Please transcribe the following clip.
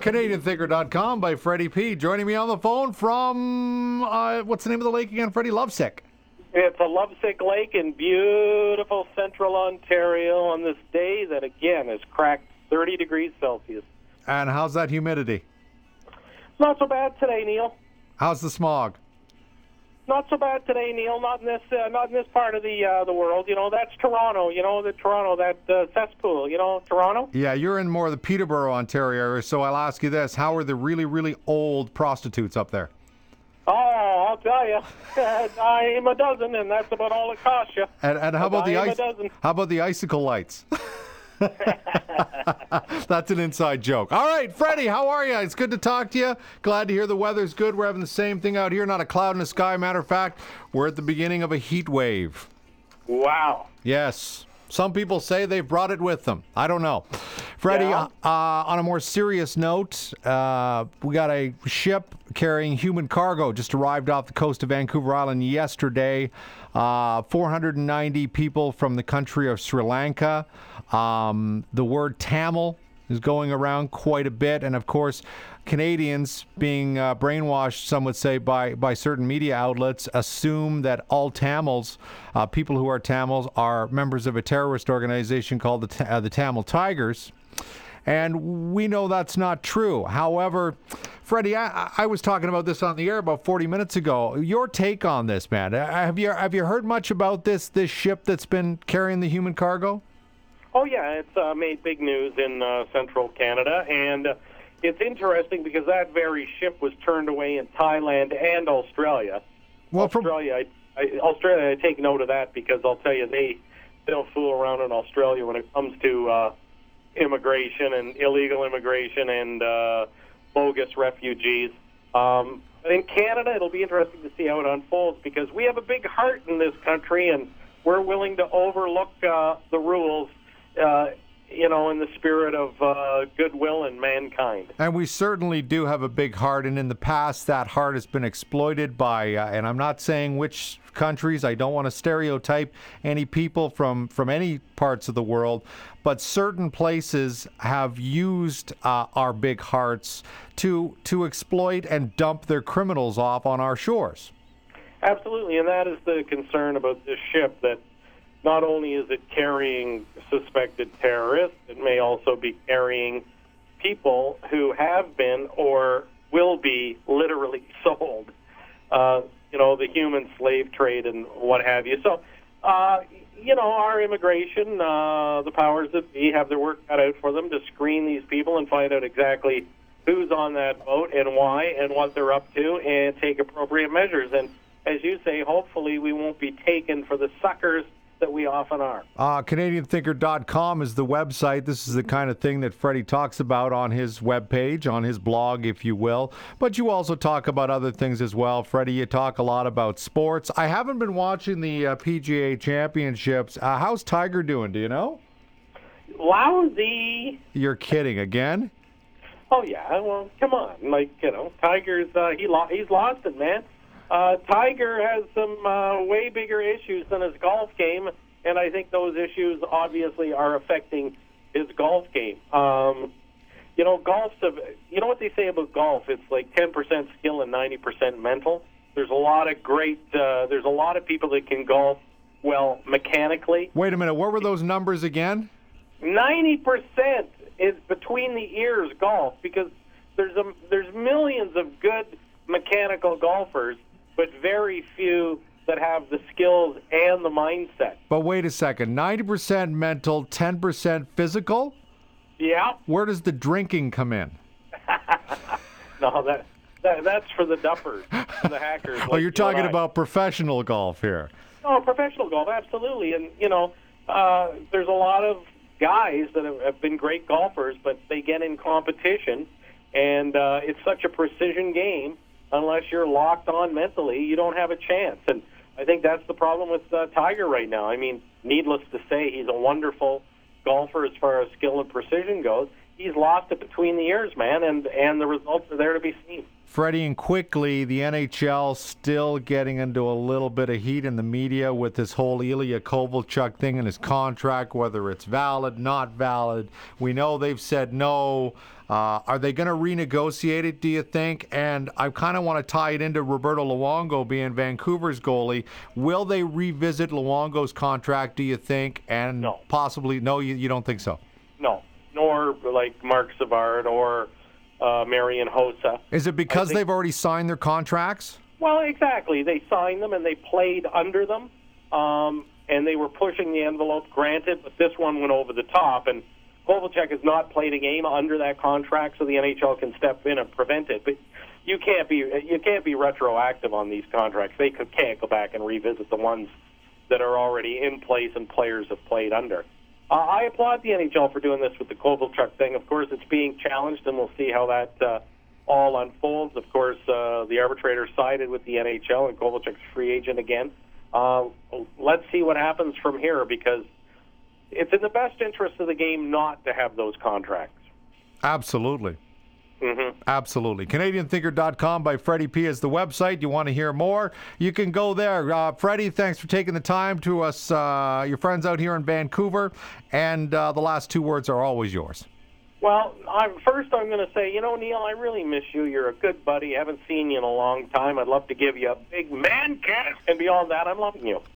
CanadianThinker.com by Freddie P. Joining me on the phone from, what's the name of the lake again, Freddie? Lovesick. It's a lovesick lake in beautiful central Ontario on this day that, again, has cracked 30 degrees Celsius. And how's that humidity? Not so bad today, Neil. How's the smog? Not so bad today, Neil. Not in this part of the world. You know, that's Toronto. You know, that cesspool. You know, Toronto. Yeah, you're in more of the Peterborough, Ontario area, so I'll ask you this. How are the really, really old prostitutes up there? Oh, I'll tell you, I'm a dozen, and that's about all it costs you. And how about how about the icicle lights? That's an inside joke. All right, Freddie, how are you? It's good to talk to you. Glad to hear the weather's good. We're having the same thing out here. Not a cloud in the sky. Matter of fact, we're at the beginning of a heat wave. Wow. Yes. Some people say they've brought it with them. I don't know. Freddie, Yeah. On a more serious note, we got a ship carrying human cargo just arrived off the coast of Vancouver Island yesterday. 490 people from the country of Sri Lanka. The word Tamil is going around quite a bit. And, of course, Canadians being brainwashed, some would say, by certain media outlets, assume that all Tamils, people who are Tamils, are members of a terrorist organization called the Tamil Tigers. And we know that's not true. However, Freddie, I was talking about this on the air about 40 minutes ago. Your take on this, man. Have you heard much about this ship that's been carrying the human cargo? Oh, yeah, it's made big news in central Canada, and it's interesting because that very ship was turned away in Thailand and Australia. Well, Australia, I take note of that because I'll tell you, they don't fool around in Australia when it comes to immigration and illegal immigration and bogus refugees. In Canada, it'll be interesting to see how it unfolds because we have a big heart in this country, and we're willing to overlook the rules in the spirit of goodwill and mankind. And we certainly do have a big heart, and in the past that heart has been exploited by, and I'm not saying which countries, I don't want to stereotype any people from any parts of the world, but certain places have used our big hearts to exploit and dump their criminals off on our shores. Absolutely, and that is the concern about this ship, that not only is it carrying suspected terrorists, it may also be carrying people who have been or will be literally sold. The human slave trade and what have you. So, our immigration, the powers that be, have their work cut out for them to screen these people and find out exactly who's on that boat and why and what they're up to and take appropriate measures. And as you say, hopefully we won't be taken for the suckers that we often are. CanadianThinker.com is the website. This is the kind of thing that Freddie talks about on his webpage, on his blog, if you will. But you also talk about other things as well. Freddie, you talk a lot about sports. I haven't been watching the PGA Championships. How's Tiger doing? Do you know? Lousy. You're kidding again? Oh, yeah. Well, come on. Tiger's, he's lost it, man. Tiger has some way bigger issues than his golf game, and I think those issues obviously are affecting his golf game. Golf's you know what they say about golf? It's like 10% skill and 90% mental. There's a lot of there's a lot of people that can golf well mechanically. Wait a minute, what were those numbers again? 90% is between the ears golf because there's millions of good mechanical golfers, but very few that have the skills and the mindset. But wait a second, 90% mental, 10% physical? Yeah. Where does the drinking come in? No, that's for the duffers, for the hackers. Oh, you're talking about professional golf here. Oh, professional golf, absolutely. And, there's a lot of guys that have been great golfers, but they get in competition, and it's such a precision game. Unless you're locked on mentally, you don't have a chance. And I think that's the problem with Tiger right now. I mean, needless to say, he's a wonderful golfer as far as skill and precision goes. He's lost it between the ears, man, and the results are there to be seen. Freddie, and quickly, the NHL still getting into a little bit of heat in the media with this whole Ilya Kovalchuk thing and his contract, whether it's valid, not valid. We know they've said no. Are they going to renegotiate it, do you think? And I kind of want to tie it into Roberto Luongo being Vancouver's goalie. Will they revisit Luongo's contract, do you think? And No. possibly, no, you don't think so? No, nor like Mark Savard or Marian Hossa. Is it because think- they've already signed their contracts? Well, exactly. They signed them and they played under them, and they were pushing the envelope, granted, but this one went over the top, and Kovalchuk has not played a game under that contract, so the NHL can step in and prevent it. But you can't be retroactive on these contracts. They can't go back and revisit the ones that are already in place and players have played under. I applaud the NHL for doing this with the Kovalchuk thing. Of course, it's being challenged, and we'll see how that all unfolds. Of course, the arbitrator sided with the NHL, and Kovalchuk's free agent again. Let's see what happens from here, because it's in the best interest of the game not to have those contracts. Absolutely. Mm-hmm. Absolutely. CanadianThinker.com by Freddie P. is the website. You want to hear more? You can go there. Freddie, thanks for taking the time to us, your friends out here in Vancouver. And the last two words are always yours. Well, first I'm going to say, Neil, I really miss you. You're a good buddy. I haven't seen you in a long time. I'd love to give you a big man kiss. And beyond that, I'm loving you.